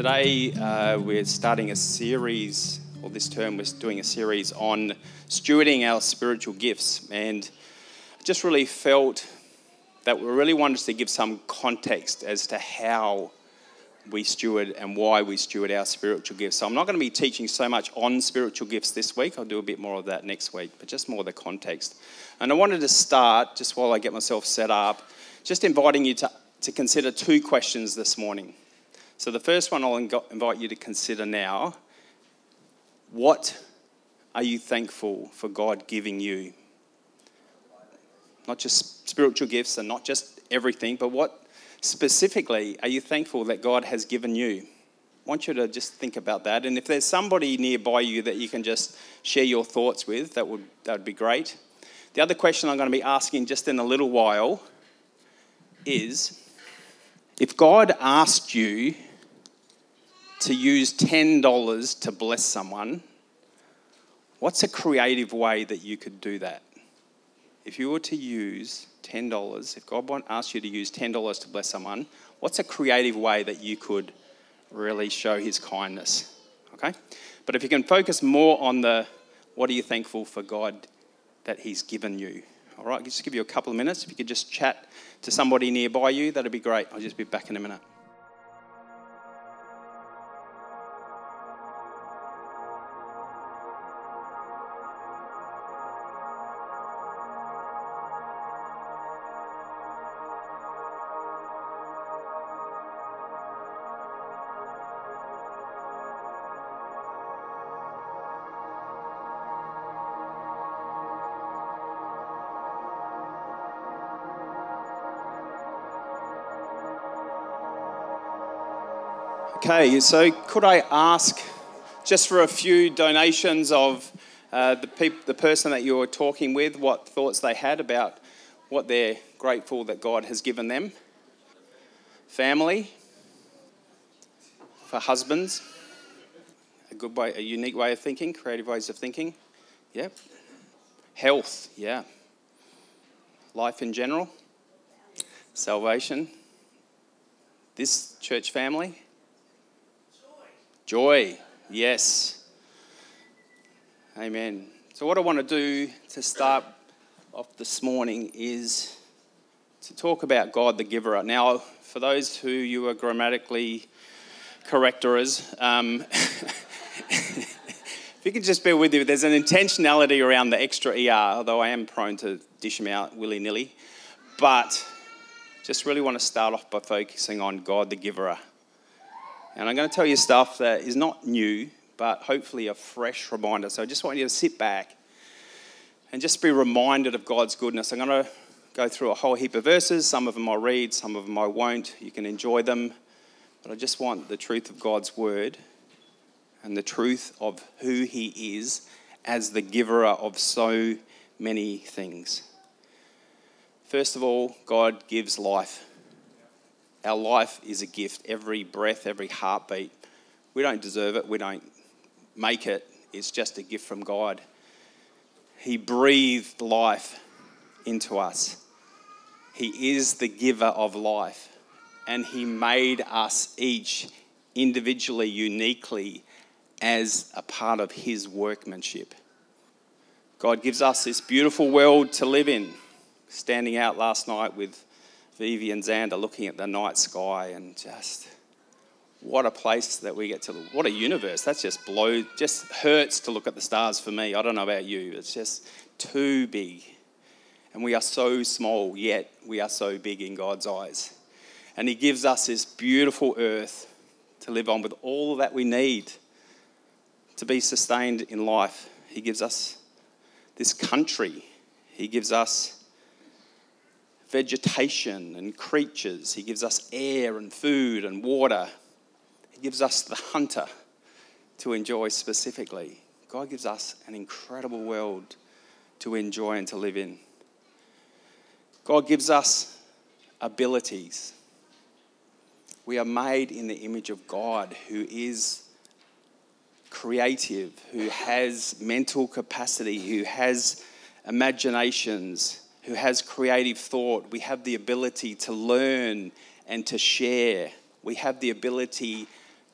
Today we're starting a series, or this term we're doing a series on stewarding our spiritual gifts, and I just really felt that we really wanted to give some context as to how we steward and why we steward our spiritual gifts. So I'm not going to be teaching so much on spiritual gifts this week. I'll do a bit more of that next week, but just more the context. And I wanted to start, just while I get myself set up, just inviting you to consider two questions this morning. So the first one I'll invite you to consider now: what are you thankful for God giving you? Not just spiritual gifts and not just everything, but what specifically are you thankful that God has given you? I want you to just think about that. And if there's somebody nearby you that you can just share your thoughts with, that would be great. The other question I'm going to be asking just in a little while is, if God asked you to use $10 to bless someone, what's a creative way that you could do that? If you were to use $10, if God asked you to use $10 to bless someone, what's a creative way that you could really show his kindness? Okay? But if you can focus more on what are you thankful for God that he's given you? All right, I'll just give you a couple of minutes. If you could just chat to somebody nearby you, that'd be great. I'll just be back in a minute. Okay, so could I ask just for a few donations of the person that you're talking with, what thoughts they had about what they're grateful that God has given them? Family, for husbands, a good way, a unique way of thinking, creative ways of thinking. Yep. Health, yeah. Life in general. Salvation. This church family. Joy, yes. Amen. So what I want to do to start off this morning is to talk about God the giver. Now, for those who you are grammatically correctors, if you can just bear with me, there's an intentionality around the extra ER, although I am prone to dish them out willy-nilly. But just really want to start off by focusing on God the giver. And I'm going to tell you stuff that is not new, but hopefully a fresh reminder. So I just want you to sit back and just be reminded of God's goodness. I'm going to go through a whole heap of verses. Some of them I'll read, some of them I won't. You can enjoy them. But I just want the truth of God's word and the truth of who he is as the giver of so many things. First of all, God gives life. Our life is a gift. Every breath, every heartbeat. We don't deserve it. We don't make it. It's just a gift from God. He breathed life into us. He is the giver of life. And he made us each individually, uniquely, as a part of his workmanship. God gives us this beautiful world to live in. Standing out last night with Vivi and Xander looking at the night sky, and just what a place that we get to, what a universe. That's just hurts to look at the stars for me. I don't know about you. It's just too big. And we are so small, yet we are so big in God's eyes. And he gives us this beautiful earth to live on with all that we need to be sustained in life. He gives us this country. He gives us vegetation and creatures. He gives us air and food and water. He gives us the hunter to enjoy specifically. God gives us an incredible world to enjoy and to live in. God gives us abilities. We are made in the image of God, who is creative, who has mental capacity, who has imaginations, who has creative thought. We have the ability to learn and to share. We have the ability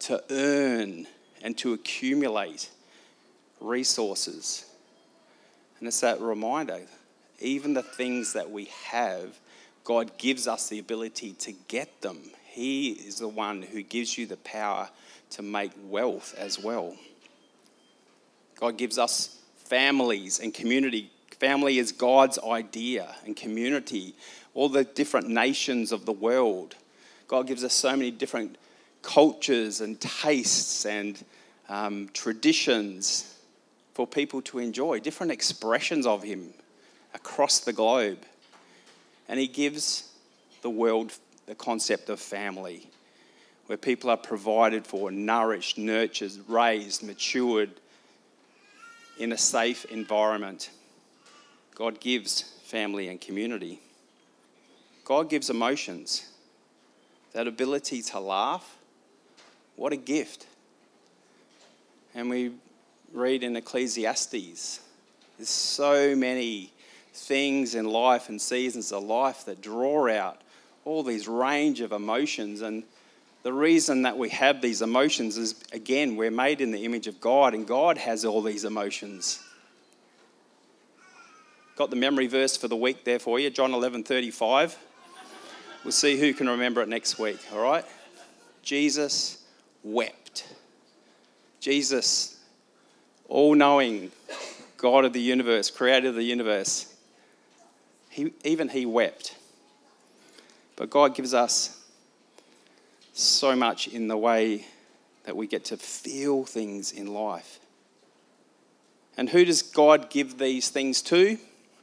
to earn and to accumulate resources. And it's that reminder, even the things that we have, God gives us the ability to get them. He is the one who gives you the power to make wealth as well. God gives us families and community. Family is God's idea, and community, all the different nations of the world. God gives us so many different cultures and tastes and traditions for people to enjoy, different expressions of him across the globe. And he gives the world the concept of family, where people are provided for, nourished, nurtured, raised, matured in a safe environment. God gives family and community. God gives emotions. That ability to laugh, what a gift. And we read in Ecclesiastes, there's so many things in life and seasons of life that draw out all these range of emotions. And the reason that we have these emotions is, again, we're made in the image of God, and God has all these emotions. Got the memory verse for the week there for you, John 11:35. We'll see who can remember it next week, all right? Jesus wept. Jesus, all-knowing God of the universe, creator of the universe, he wept. But God gives us so much in the way that we get to feel things in life. And who does God give these things to?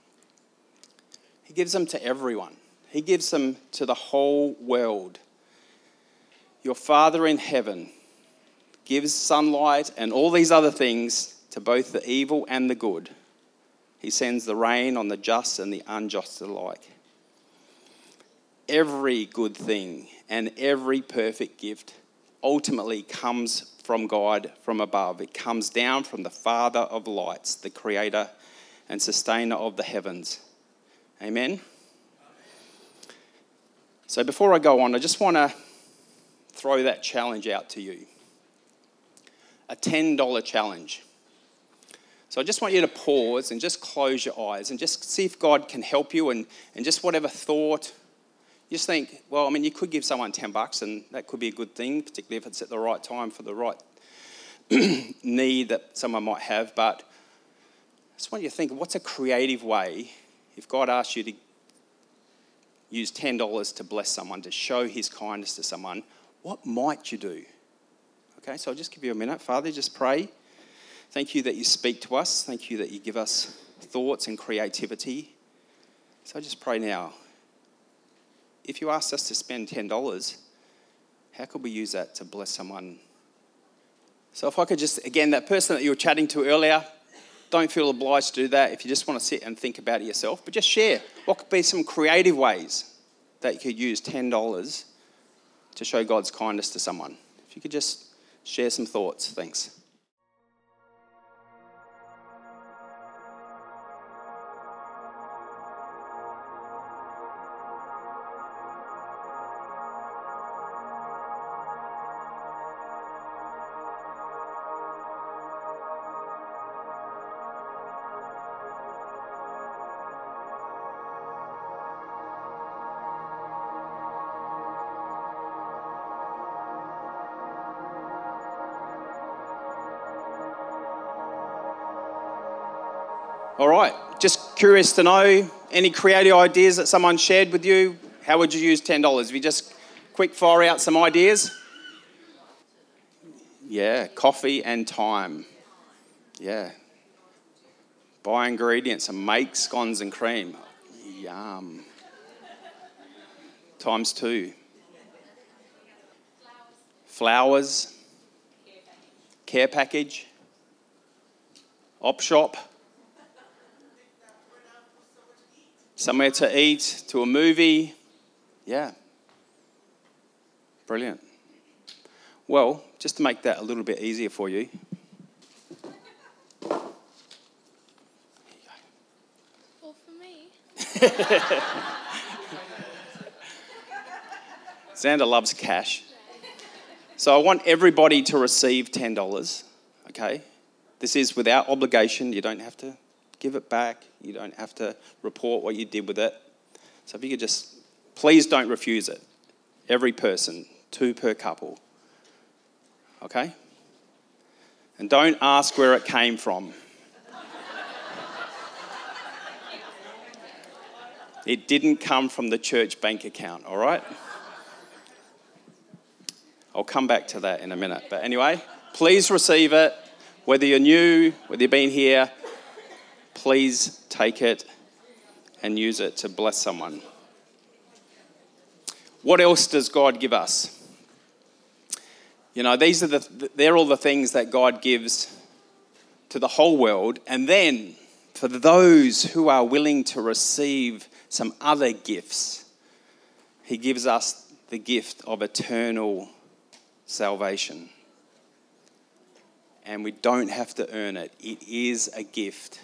He gives them to everyone. He gives them to the whole world. Your Father in heaven gives sunlight and all these other things to both the evil and the good. He sends the rain on the just and the unjust alike. Every good thing and every perfect gift ultimately comes from God from above. It comes down from the Father of lights, the creator and sustainer of the heavens. Amen? So before I go on, I just want to throw that challenge out to you. A $10 challenge. So I just want you to pause and just close your eyes and just see if God can help you, and just whatever thought. Just think, well, I mean, you could give someone $10 and that could be a good thing, particularly if it's at the right time for the right need that someone might have. But I just want you to think, what's a creative way, if God asked you to use $10 to bless someone, to show his kindness to someone, what might you do? Okay, so I'll just give you a minute. Father, just pray. Thank you that you speak to us. Thank you that you give us thoughts and creativity. So I just pray now, if you asked us to spend $10, how could we use that to bless someone? So if I could just, again, that person that you were chatting to earlier, don't feel obliged to do that if you just want to sit and think about it yourself, but just share. What could be some creative ways that you could use $10 to show God's kindness to someone? If you could just share some thoughts. Thanks. All right, just curious to know, any creative ideas that someone shared with you? How would you use $10? If you just quick fire out some ideas. Yeah, coffee and time. Yeah. Buy ingredients and make scones and cream. Yum. Times 2. Flowers. Care package. Op shop. Somewhere to eat, to a movie. Yeah. Brilliant. Well, just to make that a little bit easier for you. All for me. Xander loves cash. So I want everybody to receive $10, okay? This is without obligation. You don't have to give it back. You don't have to report what you did with it. So if you could just, please don't refuse it. Every person, 2 per couple, okay? And don't ask where it came from. It didn't come from the church bank account, all right? I'll come back to that in a minute. But anyway, please receive it. Whether you're new, whether you've been here, please take it and use it to bless someone. What else does God give us? You know, they're all the things that God gives to the whole world. And then for those who are willing to receive some other gifts, he gives us the gift of eternal salvation. And we don't have to earn it. It is a gift.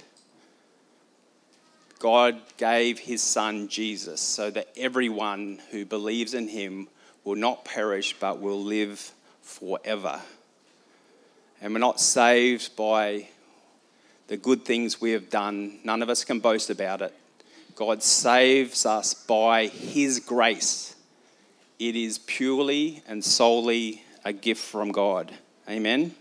God gave his son Jesus so that everyone who believes in him will not perish but will live forever. And we're not saved by the good things we have done. None of us can boast about it. God saves us by his grace. It is purely and solely a gift from God. Amen.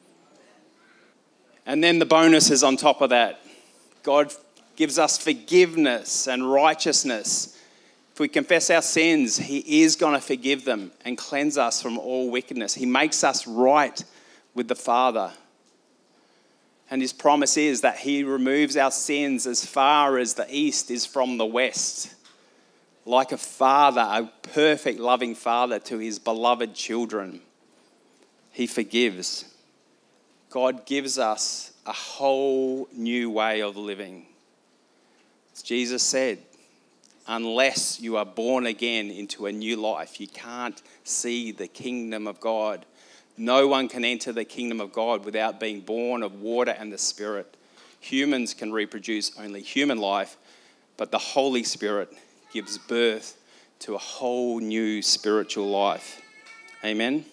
And then the bonus is on top of that. God gives us forgiveness and righteousness. If we confess our sins, he is going to forgive them and cleanse us from all wickedness. He makes us right with the Father. And his promise is that he removes our sins as far as the east is from the west. Like a father, a perfect loving father to his beloved children. He forgives. God gives us a whole new way of living. As Jesus said, unless you are born again into a new life, you can't see the kingdom of God. No one can enter the kingdom of God without being born of water and the Spirit. Humans can reproduce only human life, but the Holy Spirit gives birth to a whole new spiritual life. Amen.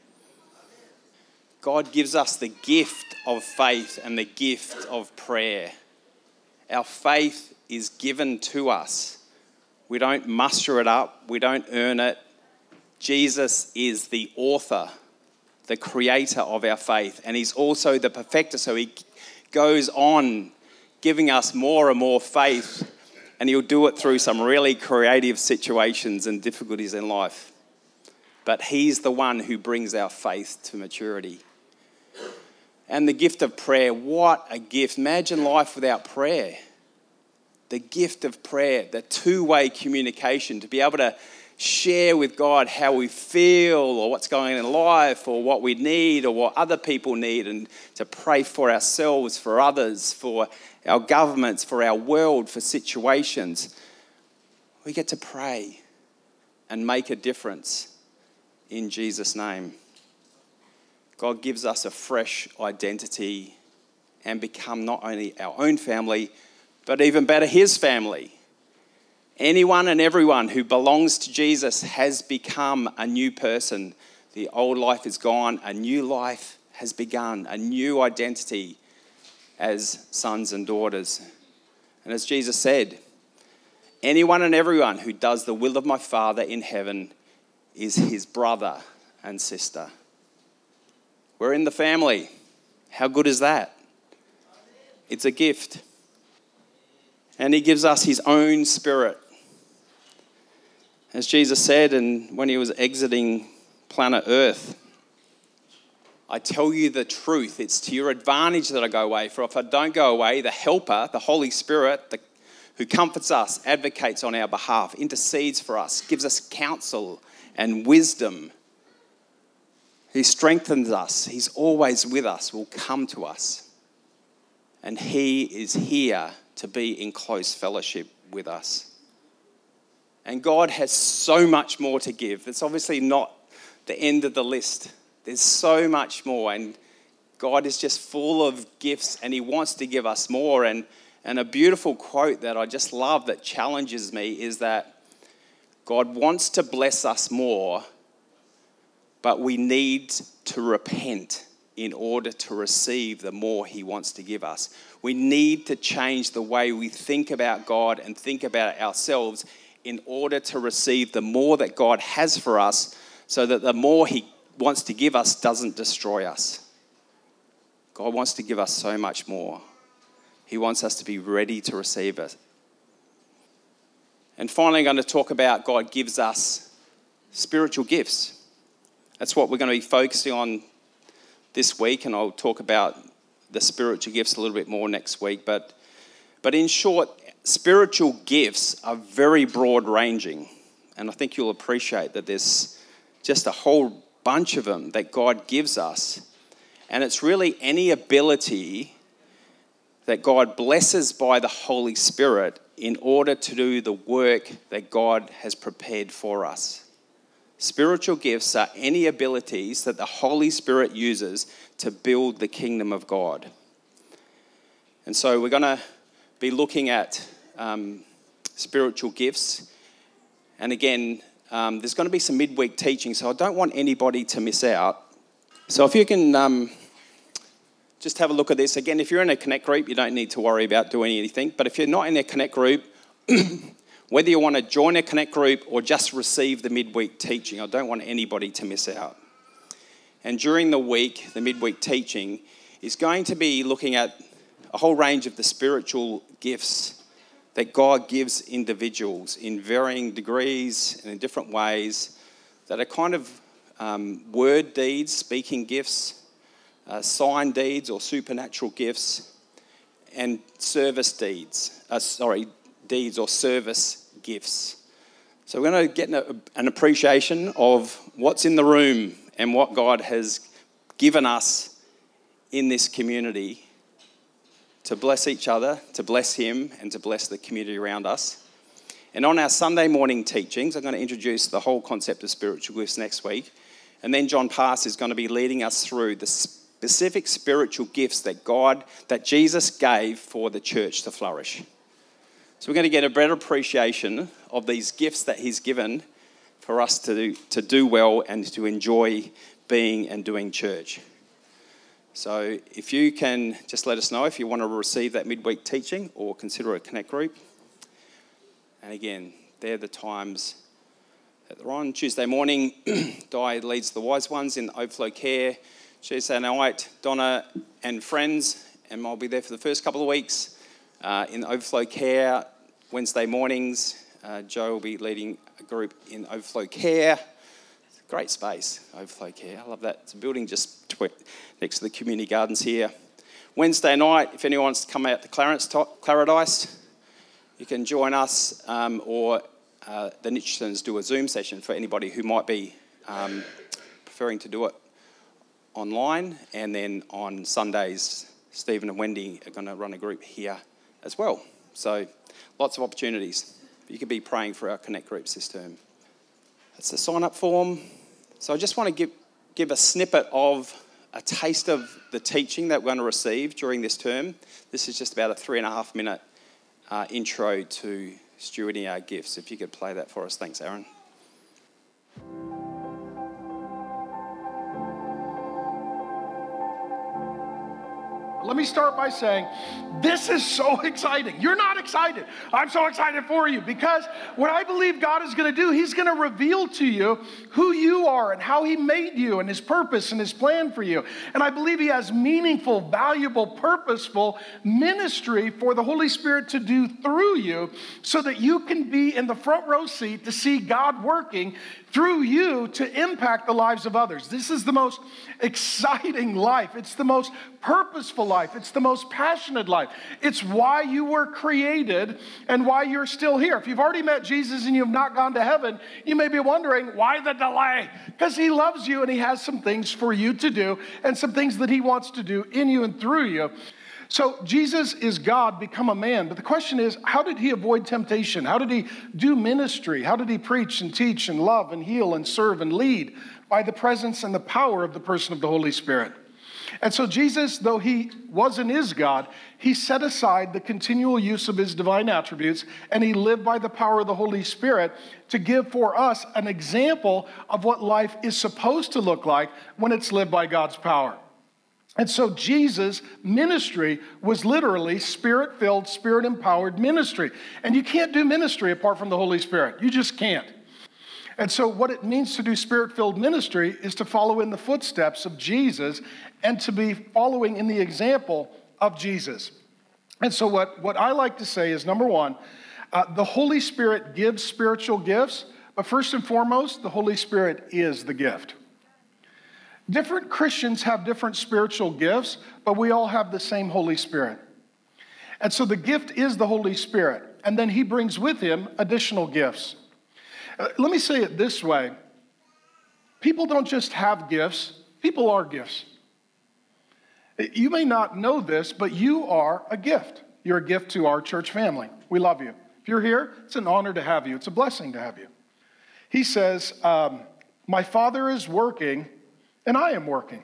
God gives us the gift of faith and the gift of prayer. Our faith is given to us. We don't muster it up. We don't earn it. Jesus is the author, the creator of our faith, and he's also the perfecter. So he goes on giving us more and more faith, and he'll do it through some really creative situations and difficulties in life. But he's the one who brings our faith to maturity. And the gift of prayer, what a gift. Imagine life without prayer. The gift of prayer, the two-way communication, to be able to share with God how we feel or what's going on in life or what we need or what other people need, and to pray for ourselves, for others, for our governments, for our world, for situations. We get to pray and make a difference in Jesus' name. God gives us a fresh identity and become not only our own family, but even better, his family. Anyone and everyone who belongs to Jesus has become a new person. The old life is gone, a new life has begun, a new identity as sons and daughters. And as Jesus said, anyone and everyone who does the will of my Father in heaven is his brother and sister. We're in the family. How good is that? It's a gift. And he gives us his own Spirit. As Jesus said, and when he was exiting planet Earth, I tell you the truth, it's to your advantage that I go away. For if I don't go away, the Helper, the Holy Spirit, who comforts us, advocates on our behalf, intercedes for us, gives us counsel and wisdom. He strengthens us. He's always with us, will come to us. And he is here to be in close fellowship with us. And God has so much more to give. It's obviously not the end of the list. There's so much more, and God is just full of gifts, and he wants to give us more. And a beautiful quote that I just love that challenges me is that God wants to bless us more, but we need to repent in order to receive the more he wants to give us. We need to change the way we think about God and think about ourselves in order to receive the more that God has for us, so that the more he wants to give us doesn't destroy us. God wants to give us so much more. He wants us to be ready to receive it. And finally, I'm going to talk about God gives us spiritual gifts. That's what we're going to be focusing on this week, and I'll talk about the spiritual gifts a little bit more next week. But in short, spiritual gifts are very broad-ranging, and I think you'll appreciate that there's just a whole bunch of them that God gives us. And it's really any ability that God blesses by the Holy Spirit in order to do the work that God has prepared for us. Spiritual gifts are any abilities that the Holy Spirit uses to build the kingdom of God. And so we're going to be looking at spiritual gifts. And again, there's going to be some midweek teaching, so I don't want anybody to miss out. So if you can just have a look at this. Again, if you're in a Connect group, you don't need to worry about doing anything. But if you're not in a Connect group, whether you want to join a Connect group or just receive the midweek teaching, I don't want anybody to miss out. And during the week, the midweek teaching is going to be looking at a whole range of the spiritual gifts that God gives individuals in varying degrees and in different ways, that are kind of word deeds, speaking gifts, sign deeds or supernatural gifts, and service deeds. Deeds or service gifts. So we're going to get an appreciation of what's in the room and what God has given us in this community to bless each other, to bless him, and to bless the community around us. And on our Sunday morning teachings, I'm going to introduce the whole concept of spiritual gifts next week. And then John Pass is going to be leading us through the specific spiritual gifts that Jesus gave for the church to flourish. So we're going to get a better appreciation of these gifts that he's given for us to do well and to enjoy being and doing church. So if you can just let us know if you want to receive that midweek teaching or consider a Connect group. And again, they're the times that they're on. Tuesday morning, Di leads the Wise Ones in Overflow Care. Tuesday night, Donna and friends, and I'll be there for the first couple of weeks in Overflow Care. Wednesday mornings, Joe will be leading a group in Overflow Care. It's a great space, Overflow Care. I love that. It's a building just next to the community gardens here. Wednesday night, if anyone wants to come out to Claridice, you can join us, or the Nitchsons do a Zoom session for anybody who might be preferring to do it online. And then on Sundays, Stephen and Wendy are going to run a group here as well. So lots of opportunities. You could be praying for our Connect groups this term. That's the sign-up form. So I just want to give a snippet of a taste of the teaching that we're going to receive during this term. This is just about a 3.5 minute intro to stewarding our gifts. If you could play that for us. Thanks, Aaron. Let me start by saying, this is so exciting. You're not excited. I'm so excited for you because what I believe God is going to do, he's going to reveal to you who you are and how he made you and his purpose and his plan for you. And I believe he has meaningful, valuable, purposeful ministry for the Holy Spirit to do through you so that you can be in the front row seat to see God working through you to impact the lives of others. This is the most exciting life. It's the most purposeful life. It's the most passionate life. It's why you were created and why you're still here. If you've already met Jesus and you have not gone to heaven, you may be wondering, why the delay? Because he loves you and he has some things for you to do and some things that he wants to do in you and through you. So Jesus is God become a man. But the question is, how did he avoid temptation? How did he do ministry? How did he preach and teach and love and heal and serve and lead? By the presence and the power of the person of the Holy Spirit. And so Jesus, though he was and is God, he set aside the continual use of his divine attributes, and he lived by the power of the Holy Spirit to give for us an example of what life is supposed to look like when it's lived by God's power. And so Jesus' ministry was literally spirit-filled, spirit-empowered ministry. And you can't do ministry apart from the Holy Spirit. You just can't. And so what it means to do spirit-filled ministry is to follow in the footsteps of Jesus and to be following in the example of Jesus. And so what I like to say is, number one, the Holy Spirit gives spiritual gifts, but first and foremost, the Holy Spirit is the gift. Different Christians have different spiritual gifts, but we all have the same Holy Spirit. And so the gift is the Holy Spirit, and then he brings with him additional gifts. Let me say it this way. People don't just have gifts, people are gifts. You may not know this, but you are a gift. You're a gift to our church family. We love you. If you're here, it's an honor to have you. It's a blessing to have you. He says, my Father is working, and I am working.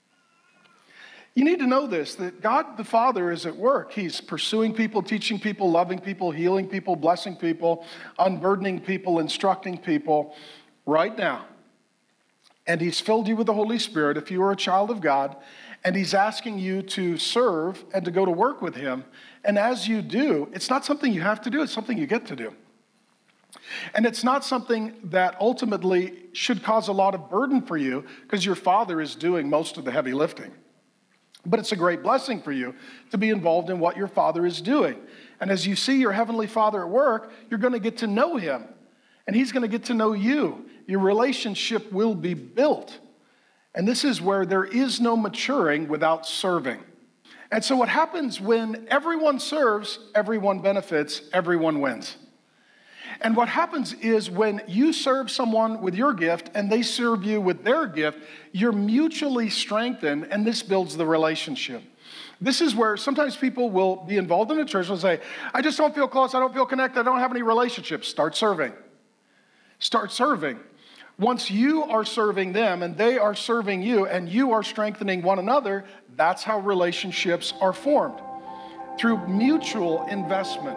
You need to know this, that God the Father is at work. He's pursuing people, teaching people, loving people, healing people, blessing people, unburdening people, instructing people right now. And he's filled you with the Holy Spirit if you are a child of God, and he's asking you to serve and to go to work with him. And as you do, it's not something you have to do, it's something you get to do. And it's not something that ultimately should cause a lot of burden for you because your Father is doing most of the heavy lifting. But it's a great blessing for you to be involved in what your Father is doing. And as you see your Heavenly Father at work, you're going to get to know him. And he's going to get to know you. Your relationship will be built. And this is where there is no maturing without serving. And so what happens when everyone serves, everyone benefits, everyone wins. And what happens is when you serve someone with your gift and they serve you with their gift, you're mutually strengthened, and this builds the relationship. This is where sometimes people will be involved in a church and say, I just don't feel close, I don't feel connected, I don't have any relationships. Start serving. Start serving. Once you are serving them and they are serving you and you are strengthening one another, that's how relationships are formed, through mutual investment.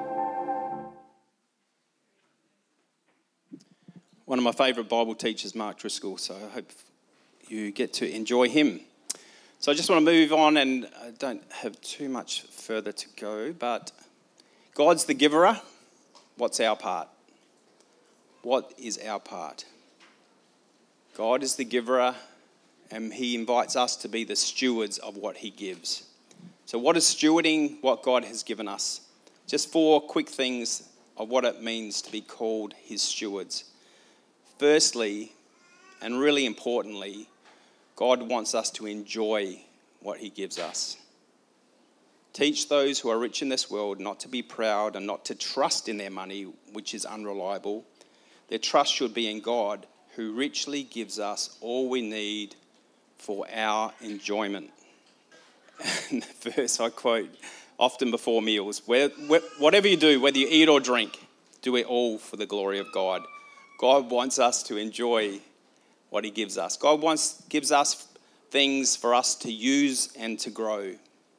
One of my favourite Bible teachers, Mark Driscoll, so I hope you get to enjoy him. So I just want to move on, and I don't have too much further to go, but God's the giver. What's our part? What is our part? God is the giver, and he invites us to be the stewards of what he gives. So what is stewarding what God has given us? Just 4 quick things of what it means to be called his stewards. Firstly, and really importantly, God wants us to enjoy what he gives us. Teach those who are rich in this world not to be proud and not to trust in their money, which is unreliable. Their trust should be in God, who richly gives us all we need for our enjoyment. And the verse I quote often before meals, whatever you do, whether you eat or drink, do it all for the glory of God. God wants us to enjoy what he gives us. God gives us things for us to use and to grow.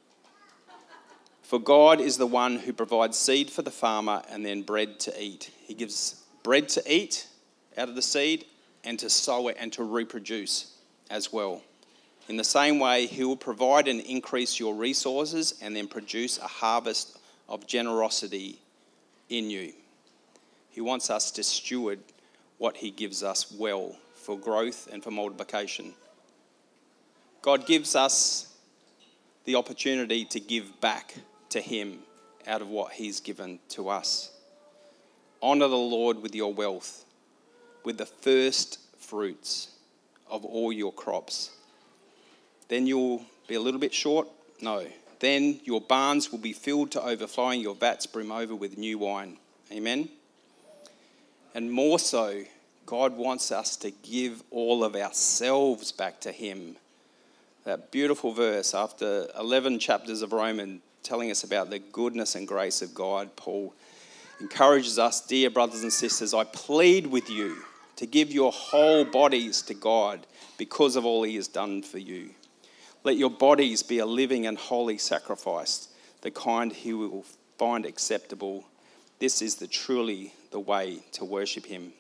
For God is the one who provides seed for the farmer and then bread to eat. He gives bread to eat out of the seed and to sow it and to reproduce as well. In the same way, he will provide and increase your resources and then produce a harvest of generosity in you. He wants us to steward what he gives us well for growth and for multiplication. God gives us the opportunity to give back to him out of what he's given to us. Honour the Lord with your wealth, with the first fruits of all your crops. Then you'll be a little bit short? No. Then your barns will be filled to overflowing, your vats brim over with new wine. Amen? And more so, God wants us to give all of ourselves back to him. That beautiful verse after 11 chapters of Romans telling us about the goodness and grace of God, Paul encourages us, dear brothers and sisters, I plead with you to give your whole bodies to God because of all he has done for you. Let your bodies be a living and holy sacrifice, the kind he will find acceptable. This is truly the way to worship him.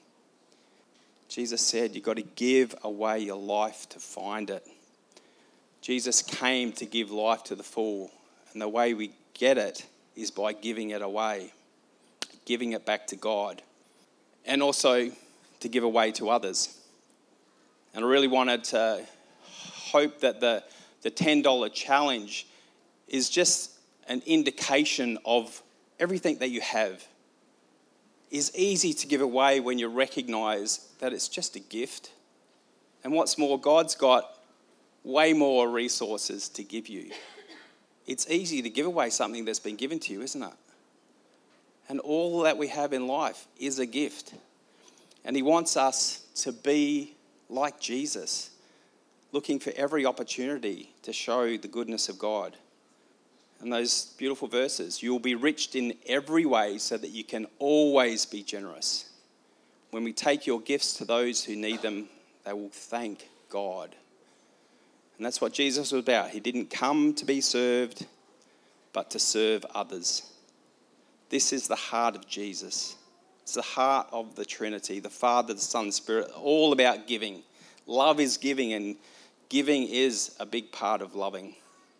Jesus said you've got to give away your life to find it. Jesus came to give life to the full, and the way we get it is by giving it away, giving it back to God, and also to give away to others. And I really wanted to hope that the $10 challenge is just an indication of everything that you have. It's easy to give away when you recognize that it's just a gift. And what's more, God's got way more resources to give you. It's easy to give away something that's been given to you, isn't it? And all that we have in life is a gift. And he wants us to be like Jesus, looking for every opportunity to show the goodness of God. And those beautiful verses, you will be rich in every way so that you can always be generous. When we take your gifts to those who need them, they will thank God. And that's what Jesus was about. He didn't come to be served, but to serve others. This is the heart of Jesus. It's the heart of the Trinity, the Father, the Son, the Spirit, all about giving. Love is giving, and giving is a big part of loving.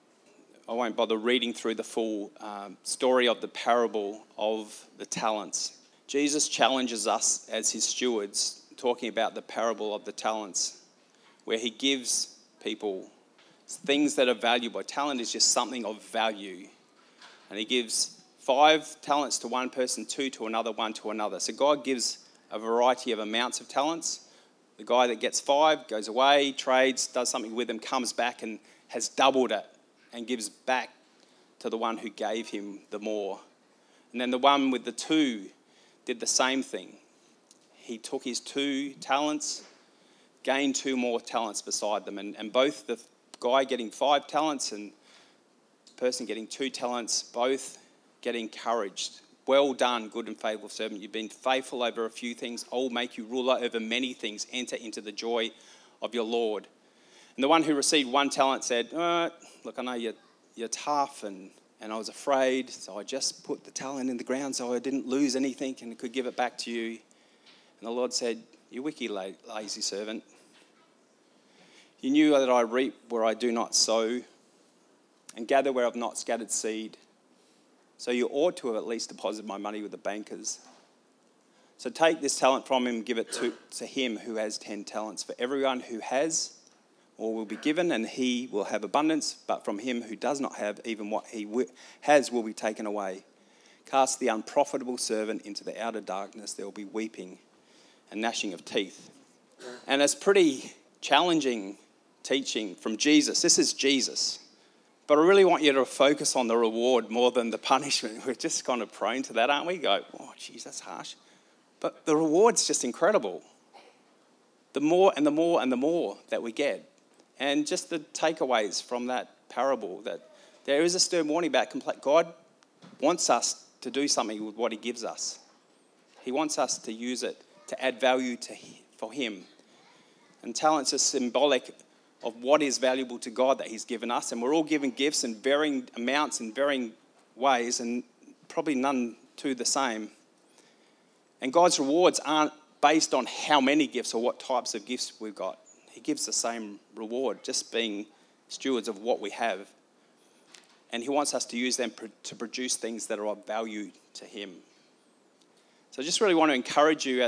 I won't bother reading through the full story of the parable of the talents. Jesus challenges us as his stewards, talking about the parable of the talents, where he gives people things that are valuable. A talent is just something of value. And he gives 5 talents to one person, 2 to another, 1 to another. So God gives a variety of amounts of talents. The guy that gets 5 goes away, trades, does something with them, comes back and has doubled it and gives back to the one who gave him the more. And then the one with the 2 did the same thing. He took his 2 talents, gained 2 more talents beside them. And both the guy getting 5 talents and the person getting 2 talents, both get encouraged. Well done, good and faithful servant. You've been faithful over a few things. I'll make you ruler over many things. Enter into the joy of your Lord. And the one who received 1 talent said, look, I know you're tough and I was afraid, so I just put the talent in the ground so I didn't lose anything and could give it back to you. And the Lord said, you wicked lazy servant. You knew that I reap where I do not sow and gather where I've not scattered seed. So you ought to have at least deposited my money with the bankers. So take this talent from him and give it to him who has 10 talents. For everyone who has, more will be given, and he will have abundance. But from him who does not have, even what he has will be taken away. Cast the unprofitable servant into the outer darkness. There will be weeping and gnashing of teeth. And it's pretty challenging teaching from Jesus. This is Jesus. But I really want you to focus on the reward more than the punishment. We're just kind of prone to that, aren't we? Go, oh, geez, that's harsh. But the reward's just incredible. The more and the more and the more that we get. And just the takeaways from that parable, that there is a stern warning about complaint. God wants us to do something with what he gives us. He wants us to use it to add value for him. And talents are symbolic of what is valuable to God that he's given us. And we're all given gifts in varying amounts in varying ways, and probably none two the same. And God's rewards aren't based on how many gifts or what types of gifts we've got. He gives the same reward, just being stewards of what we have. And he wants us to use them to produce things that are of value to him. So I just really want to encourage you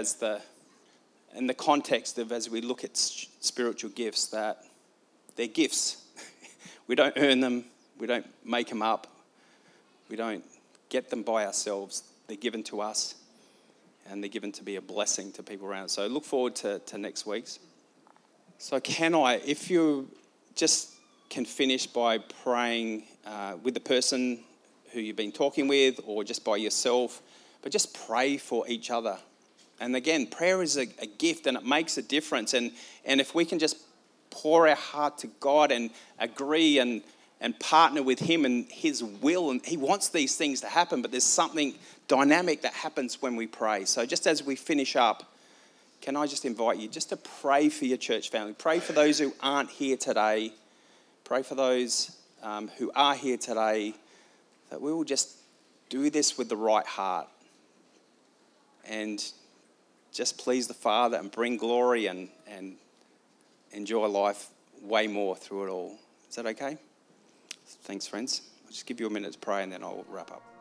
in the context of as we look at spiritual gifts, that they're gifts. We don't earn them. We don't make them up. We don't get them by ourselves. They're given to us, and they're given to be a blessing to people around. So look forward to next week's. So if you just can finish by praying with the person who you've been talking with, or just by yourself, but just pray for each other. And again, prayer is a gift, and it makes a difference. And if we can just pour our heart to God and agree and partner with him and his will, and he wants these things to happen, but there's something dynamic that happens when we pray. So just as we finish up, can I just invite you just to pray for your church family? Pray for those who aren't here today. Pray for those who are here today, that we will just do this with the right heart and just please the Father and bring glory and enjoy life way more through it all. Is that okay? Thanks, friends. I'll just give you a minute to pray and then I'll wrap up.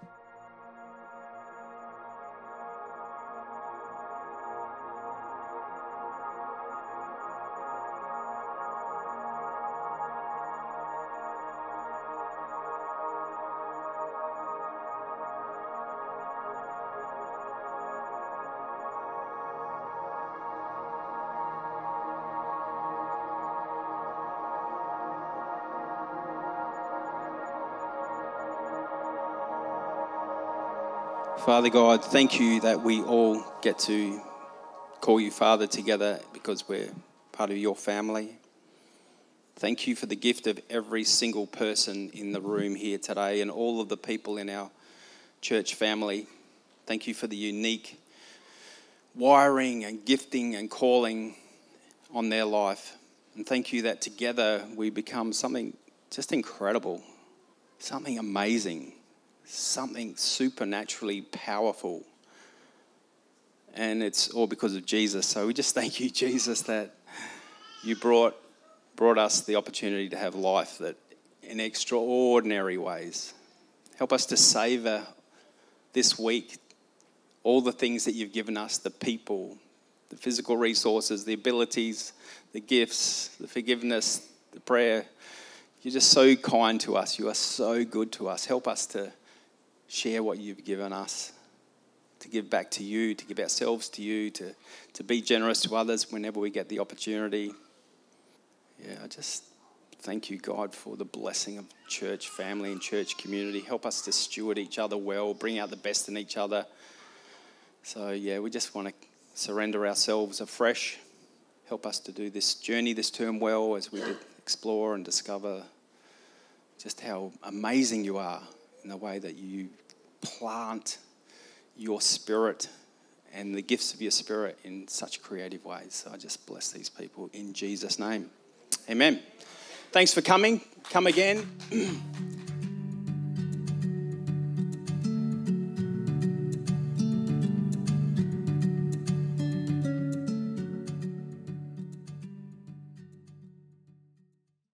Father God, thank you that we all get to call you Father together because we're part of your family. Thank you for the gift of every single person in the room here today and all of the people in our church family. Thank you for the unique wiring and gifting and calling on their life. And thank you that together we become something just incredible, something amazing, something supernaturally powerful. And it's all because of Jesus. So we just thank you, Jesus, that you brought us the opportunity to have life that in extraordinary ways. Help us to savor this week all the things that you've given us, the people, the physical resources, the abilities, the gifts, the forgiveness, the prayer. You're just so kind to us. You are so good to us. Help us to share what you've given us, to give back to you, to give ourselves to you, to be generous to others whenever we get the opportunity. Yeah, I just thank you, God, for the blessing of church family and church community. Help us to steward each other well, bring out the best in each other. So, yeah, we just want to surrender ourselves afresh. Help us to do this journey this term well as we explore and discover just how amazing you are in the way that you plant your spirit and the gifts of your spirit in such creative ways. So I just bless these people in Jesus' name. Amen. Thanks for coming. Come again.